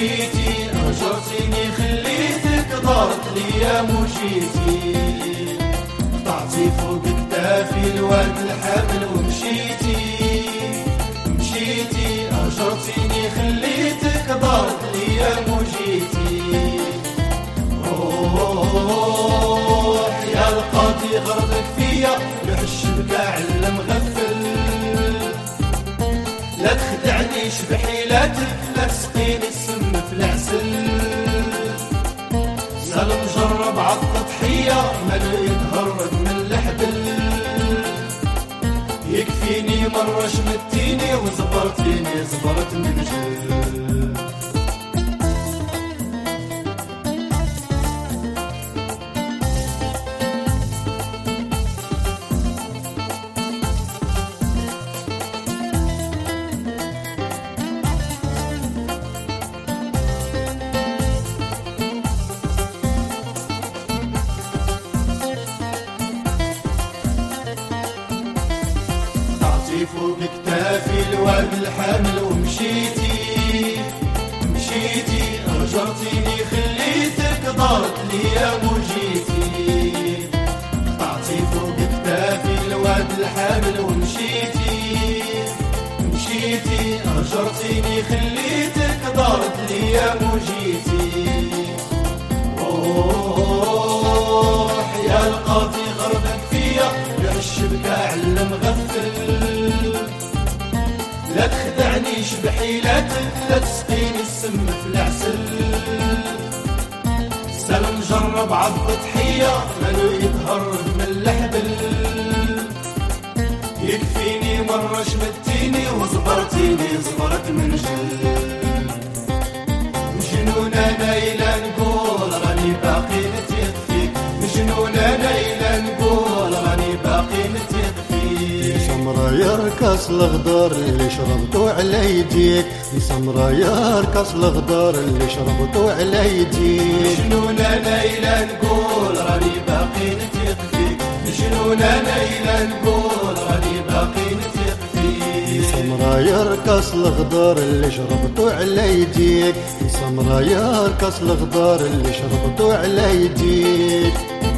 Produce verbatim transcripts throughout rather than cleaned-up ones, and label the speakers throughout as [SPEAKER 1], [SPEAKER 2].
[SPEAKER 1] مشيتي هجرتيني خليتك دارت ليا مشيتي قطعتي فوق كتافي الواد الحامل ومشيتي مشيتي هجرتيني خليتك دارت ليا مشيتي روح يا القاضي غرضك فيا لوح الشبكة علم غفل لا تخدعنيش بحيلاتك لا تسقيني السم في العسل سال مجرب عض تضحية ملو يتهرب من الحبل يكفيني مرة شمتيني وزبرتيني زبرت من جل فوق كتافي الواد الحامل ومشيتي مشيتي هجرتيني خليتك دارت ليا مجيتي قطعتي فوق كتافي الواد الحامل ومشيتي مشيتي هجرتيني خليتك دارت ليا مجيتي روح يا القاضي غربك فيا يا الشبكة علم غفل لا تخدعنيش بحيلاتك لا تسقيني السم في العسل سلم جرب عض ضحية مالو يتهرب من الحبل يكفيني مرة شمتيني وزبرتيني زبرت من جل مجنون انا الى نقول راني باقي نتيق فيك مجنون انا الى نقول راني باقي نتيق فيك
[SPEAKER 2] سمرة يركس الغدار اللي شربتو على يديك سمرة يركس الغدار اللي شربتو على يديك
[SPEAKER 1] مجنون انا الى نقول راني باقي نتيق فيك مجنون انا الى نقول راني باقي نتيق فيك
[SPEAKER 2] سمرة يركس الغدار اللي شربتو على يديك سمرة يركس الغدار اللي شربتو على يديك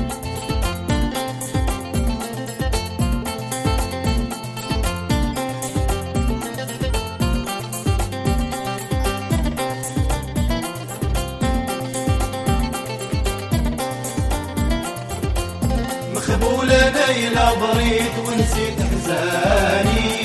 [SPEAKER 1] مخبول انا الى بريد ونسيت احزاني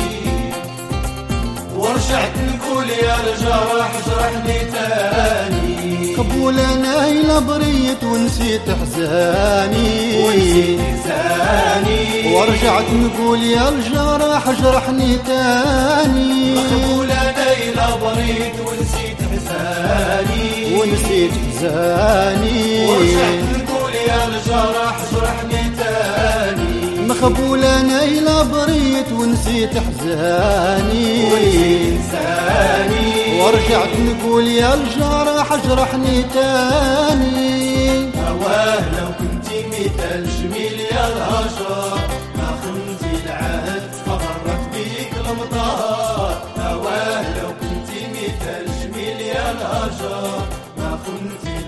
[SPEAKER 1] ورجعت نقول يا الجرح جرحني تاني
[SPEAKER 2] قبول انا الى بريت ونسيت احزاني
[SPEAKER 1] ونسيت احزاني
[SPEAKER 2] ورجعت نقول يا الجرح جرحني تاني
[SPEAKER 1] مخبول انا الى بريد ونسيت احزاني
[SPEAKER 2] ونسيت احزاني
[SPEAKER 1] ورجعت نقول يا الجرح جرحني تاني
[SPEAKER 2] مخبول انا الى بريت ونسيت احزاني ورجعت نقول يا الجرح جرحني تاني
[SPEAKER 1] هواه لو كنتي مثل جميل يا الهجر ما خنتي العهد ما غرت بيك المطار هواه لو كنتي مثل جميل يا الهجر ما خنتي